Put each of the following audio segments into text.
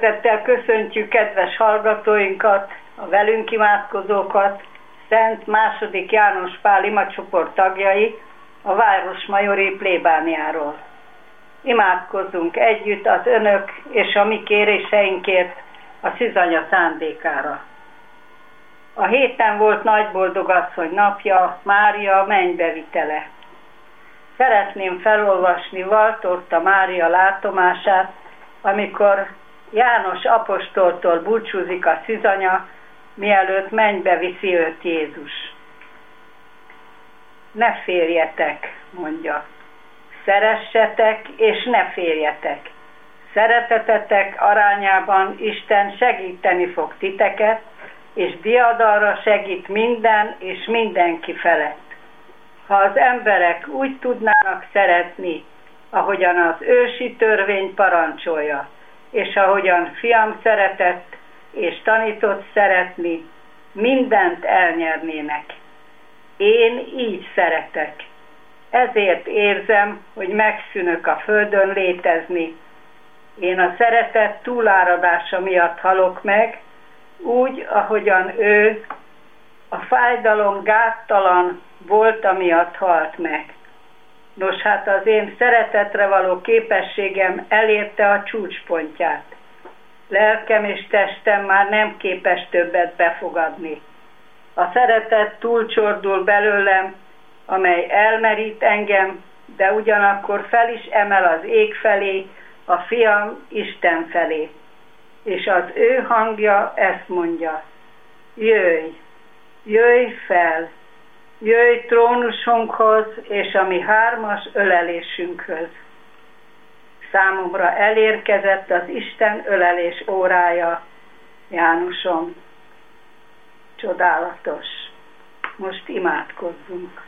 Szeretettel köszöntjük kedves hallgatóinkat, a velünk imádkozókat, Szent II. János Pál imacsoport tagjai a Városmajori plébániáról. Imádkozzunk együtt az önök és a mi kéréseinkért a Szűzanya szándékára. A héten volt Nagyboldogasszony napja, Mária mennybevitele. Szeretném felolvasni Valtorta Mária látomását, amikor János apostoltól búcsúzik a Szűzanya, mielőtt mennybe viszi őt Jézus. Ne féljetek, mondja. Szeressetek és ne féljetek. Szeretetetek arányában Isten segíteni fog titeket, és diadalra segít minden és mindenki felett. Ha az emberek úgy tudnának szeretni, ahogyan az ősi törvény parancsolja, és ahogyan fiam szeretett és tanított szeretni, mindent elnyernének. Én így szeretek. Ezért érzem, hogy megszűnök a földön létezni. Én a szeretet túláradása miatt halok meg, úgy, ahogyan ő a fájdalom gáttalan volt, amiatt halt meg. Nos, hát az én szeretetre való képességem elérte a csúcspontját. Lelkem és testem már nem képes többet befogadni. A szeretet túlcsordul belőlem, amely elmerít engem, de ugyanakkor fel is emel az ég felé, a fiam Isten felé. És az ő hangja ezt mondja: jöjj, jöjj fel, jöjj trónusunkhoz és a mi hármas ölelésünkhöz. Számomra elérkezett az Isten ölelés órája, Jánosom. Csodálatos. Most imádkozzunk.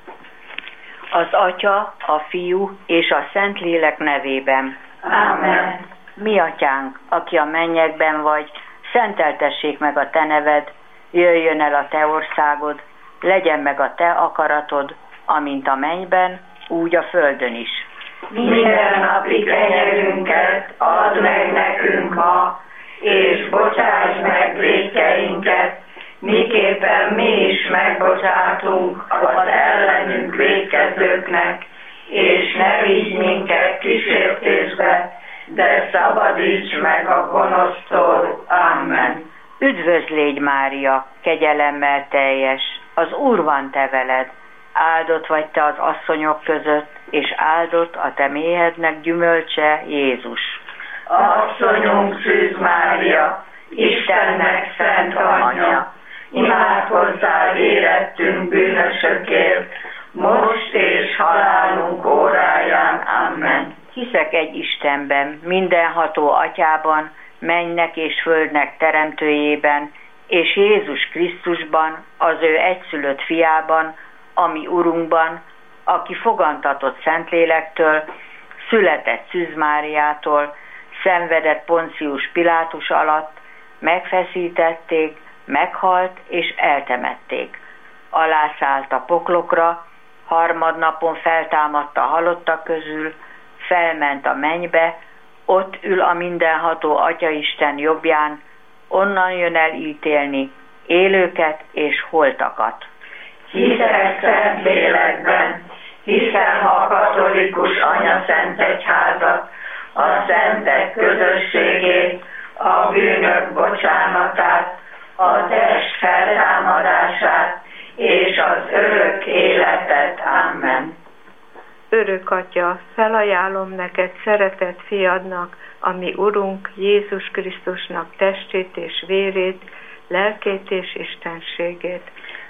Az Atya, a Fiú és a Szentlélek nevében. Ámen. Mi Atyánk, aki a mennyekben vagy, szenteltessék meg a Te neved, jöjjön el a Te országod, legyen meg a Te akaratod, amint a mennyben, úgy a földön is. Minden napi kenyerünket add meg nekünk ma, és bocsáss meg vétkeinket, miképpen mi is megbocsátunk az ellenünk vétkezőknek, és ne vigy minket kísértésbe, de szabadíts meg a gonosztól. Amen. Üdvözlégy Mária, kegyelemmel teljes, az Úr van te veled, áldott vagy te az asszonyok között, és áldott a te méhednek gyümölcse, Jézus. Asszonyunk Szűz Mária, Istennek szent anyja, imádkozzál érettünk bűnösökért, most és halálunk óráján. Amen. Hiszek egy Istenben, mindenható Atyában, mennynek és földnek teremtőjében, és Jézus Krisztusban, az ő egyszülött fiában, a mi Urunkban, aki fogantatott Szentlélektől, született Szűz Máriától, szenvedett Poncius Pilátus alatt, megfeszítették, meghalt és eltemették. Alászállt a poklokra, harmadnapon feltámadt a halottak közül, felment a mennybe, ott ül a mindenható Atyaisten jobbján, onnan jön el ítélni élőket és holtakat. Hiszek szent lélekben, hiszem a katolikus anyaszent egyházat, a szentek közösségét, a bűnök bocsánatát, a test feltámadását és az örök életet. Amen. Örök Atya, felajánlom neked szeretett fiadnak, ami Urunk Jézus Krisztusnak testét és vérét, lelkét és istenségét.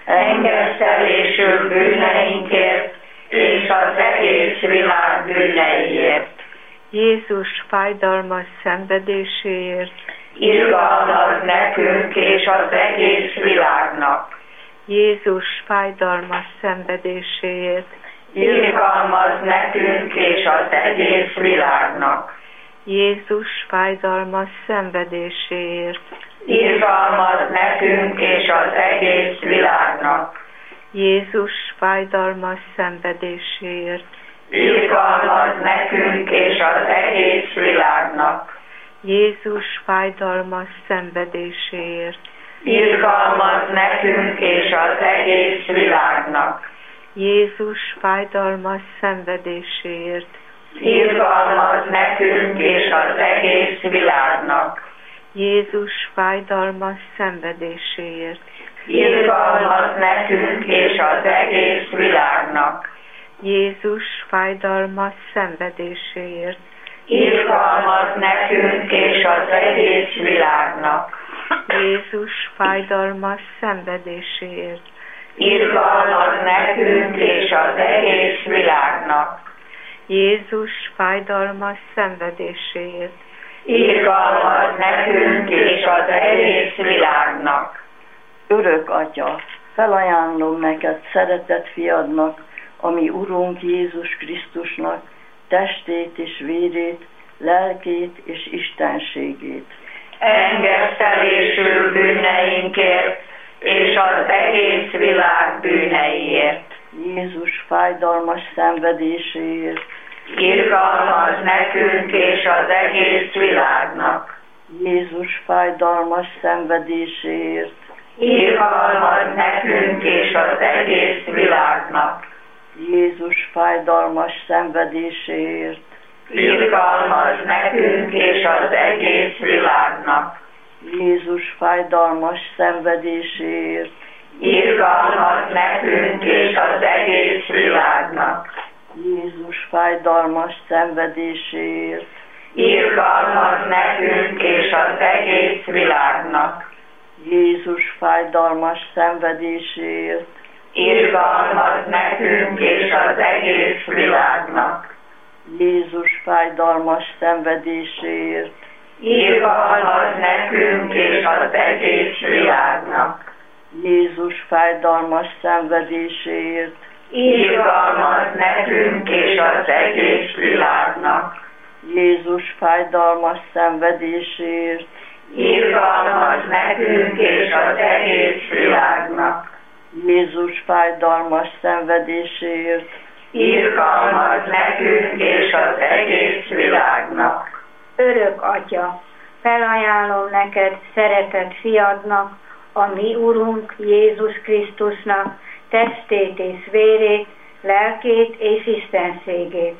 Engesztelésül bűneinkért és az egész világ bűneiért. Jézus fájdalmas szenvedéséért. Irgalmaz nekünk és az egész világnak. Jézus fájdalmas szenvedéséért. Irgalmaz nekünk és az egész világnak. Jézus fájdalmas szenvedéséért. Irgalmaz nekünk és az egész világnak. Jézus fájdalmas szenvedéséért. Irgalmaz nekünk és az egész világnak. Jézus fájdalmas szenvedéséért. Irgalmaz nekünk és az egész világnak. Jézus fájdalmas szenvedéséért. Irgalmaz nekünk és az egész világnak. Jézus fájdalmas szenvedéséért. Irgalmaz nekünk és az egész világnak. Jézus fájdalmas szenvedéséért. Irgalmaz nekünk és az egész világnak. Jézus fájdalmas szenvedéséért. Irgalmaz nekünk és az egész világnak. Jézus fájdalmas szenvedéséért. Irgalmaz nekünk és az egész világnak. Örök Atya, felajánlom neked szeretett fiadnak, ami Urunk Jézus Krisztusnak, testét és vérét, lelkét és istenségét. Engesztelésül bűneinkért és az egész világ bűneiért. Jézus fájdalmas szenvedéséért. Irgalmaz nekünk és az egész világnak. Jézus fájdalmas szenvedéséért. Irgalmaz nekünk és az egész világnak. Jézus fájdalmas szenvedéséért. Irgalmaz nekünk és az egész világnak. Jézus fájdalmas szenvedéséért. Irgalmaz nekünk és az egész világnak. Jézus fájdalmas szenvedéséért. Irgalmaz nekünk és az egész világnak. Jézus fájdalmas szenvedéséért. Irgalmaz nekünk és az egész világnak. Jézus fájdalmas szenvedéséért. Irgalmaz nekünk és az egész világnak. Jézus fájdalmas szenvedéséért. Irgalmaz nekünk és az egész világnak. Jézus fájdalmas szenvedéséért. Irgalmaz nekünk és az egész világnak. Jézus fájdalmas szenvedéséért. Irgalmaz nekünk és az egész világnak. Örök Atya, felajánlom neked szeretett fiadnak, a mi Urunk Jézus Krisztusnak, testét és vérét, lelkét és istenségét.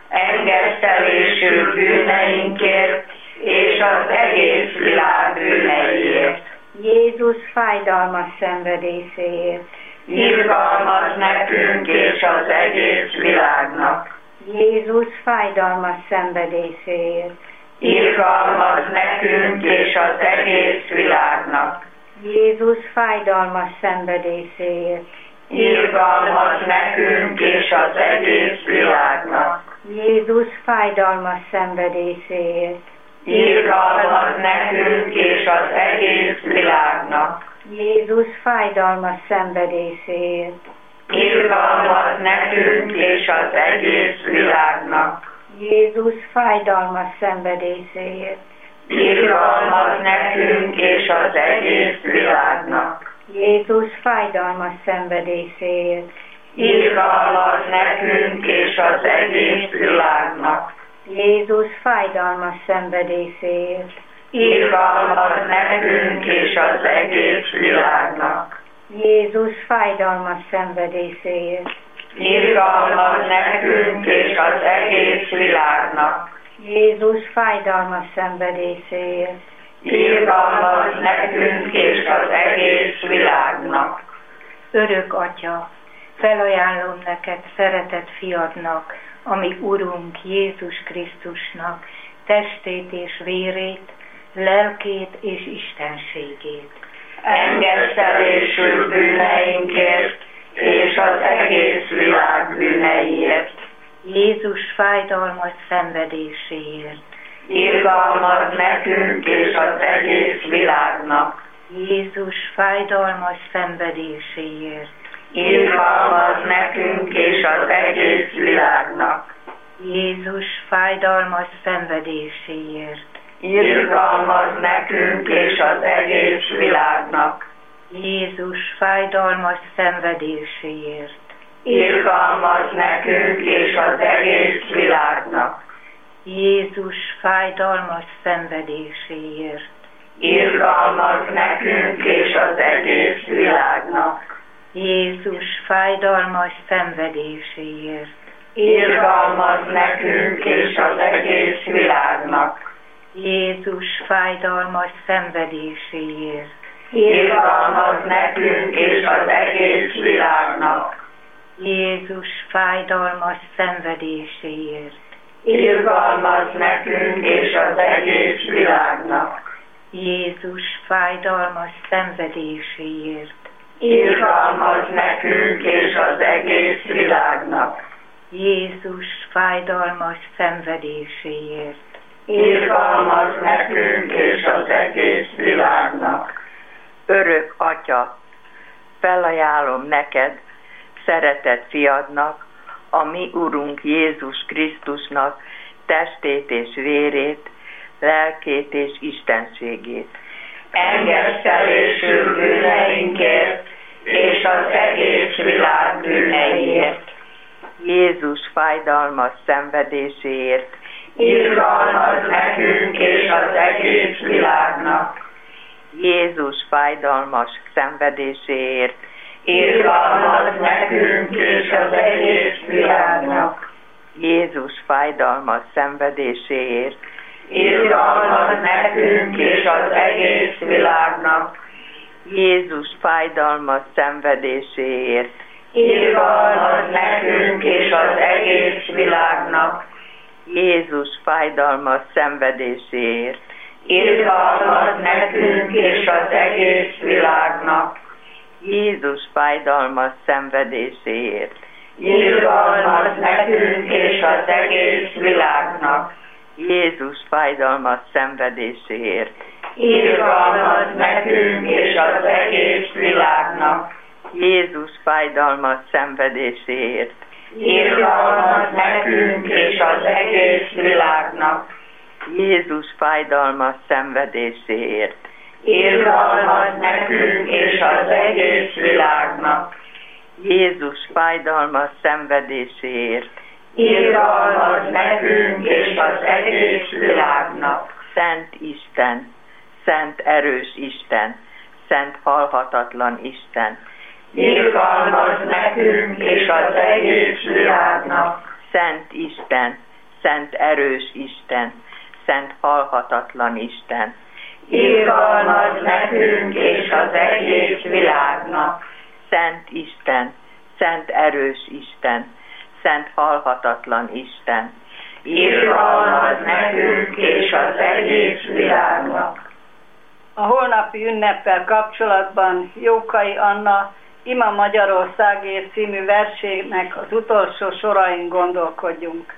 Engesztelésül bűneinkért és az egész világ bűneiért. Jézus fájdalmas szenvedéséért. Irgalmaz nekünk és az egész világnak. Jézus fájdalmas szenvedéséért. Irgalmaz nekünk és az egész világnak. Jézus fájdalmas szenvedéséért. Irgalmaz nekünk és az egész világnak. Jézus fájdalmas szenvedéséért. Irgalmaz nekünk és az egész világnak. Jézus fájdalmas szenvedéséért. Irgalmaz nekünk és az egész világnak. Jézus fájdalmas szenvedéséért. Irgalmaz nekünk és az egész világnak. Jézus fájdalmas szenvedéséért. Irgalmaz nekünk és az egész világnak. Jézus fájdalmas szenvedéséért. Irgalmaz nekünk és az egész világnak. Jézus fájdalmas szenvedéséért. Irgalmaz nekünk és az egész világnak. Jézus fájdalmas szenvedéséért. Irgalmaz nekünk és az egész világnak. Örök Atya, felajánlom neked szeretett fiadnak, ami Urunk Jézus Krisztusnak, testét és vérét, lelkét és istenségét. Engesztelésül bűneinkért és az egész világ bűneiért. Jézus fájdalmas szenvedéséért. Irgalmaz nekünk és az egész világnak. Jézus fájdalmas szenvedéséért. Irgalmaz nekünk és az egész világnak. Jézus fájdalmas szenvedéséért. Irgalmaz nekünk és az egész világnak. Jézus fájdalmas szenvedéséért. Irgalmaz nekünk és az egész világnak. Jézus fájdalmas szenvedéséért. Irgalmaz nekünk és az egész világnak. Jézus fájdalmas szenvedéséért. Irgalmaz nekünk és az egész világnak. Jézus fájdalmas szenvedéséért. Irgalmaz nekünk és az egész világnak. Jézus fájdalmas szenvedéséért. Irgalmaz nekünk és az egész világnak. Jézus fájdalmas szenvedéséért. Irgalmaz nekünk és az egész világnak. Jézus fájdalmas szenvedéséért. Irgalmaz nekünk és az egész világnak. Örök Atya, felajánlom neked, szeretett fiadnak, a mi Urunk Jézus Krisztusnak testét és vérét, lelkét és istenségét. Engesztelésül bűneinkért és az egész világ bűneiért. Jézus fájdalmas szenvedéséért. Irgalmaz nekünk és az egész világnak. Jézus fájdalmas szenvedéséért. Irgalmaz nekünk és az egész világnak. Jézus fájdalmas szenvedéséért. Irgalmaz nekünk és az egész világnak. Jézus fájdalmas szenvedéséért. Irgalmaz nekünk és az egész világnak. Jézus fájdalmas szenvedéséért. Irgalmaz nekünk és az egész világnak. Jézus fájdalmas szenvedéséért. Irgalmaz nekünk és az egész világnak. Jézus fájdalmas szenvedéséért. Irgalmaz nekünk és az egész világnak. Jézus fájdalmas szenvedéséért. Irgalmaz nekünk és az egész világnak. Jézus fájdalmas szenvedéséért. Irgalmaz nekünk és az egész világnak. Jézus fájdalmas szenvedéséért. Irgalmaz nekünk és az egész világnak. Szent Isten, szent erős Isten, szent halhatatlan Isten. Irgalmaz nekünk és az egész világnak. Szent Isten, szent erős Isten, szent halhatatlan Isten. Irgalmaz nekünk és az egész világnak. Szent Isten, szent erős Isten, szent halhatatlan Isten. Irgalmaz nekünk és az egész világnak. A holnapi ünneppel kapcsolatban Jókai Anna Ima Magyarországért című versének az utolsó sorain gondolkodjunk.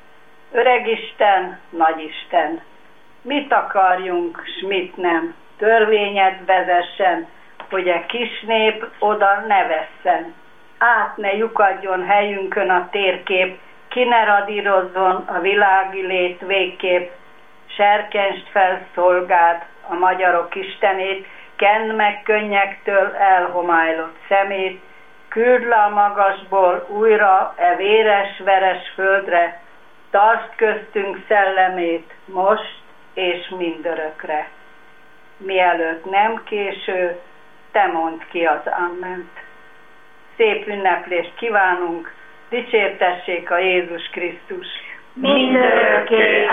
Öregisten, nagyisten, mit akarjunk, s mit nem, törvényed vezessen, hogy a kis nép oda ne vesszen. Át ne lyukadjon helyünkön a térkép, ki ne radírozzon a világi lét végképp. Serkentsd fel szolgád, a magyarok istenét, kend meg könnyektől elhomálylott szemét, küld le a magasból újra e véres-veres földre, tartsd köztünk szellemét most és mindörökre. Mielőtt nem késő, te mondd ki az amment. Szép ünneplést kívánunk, dicsértessék a Jézus Krisztus! Mindörökké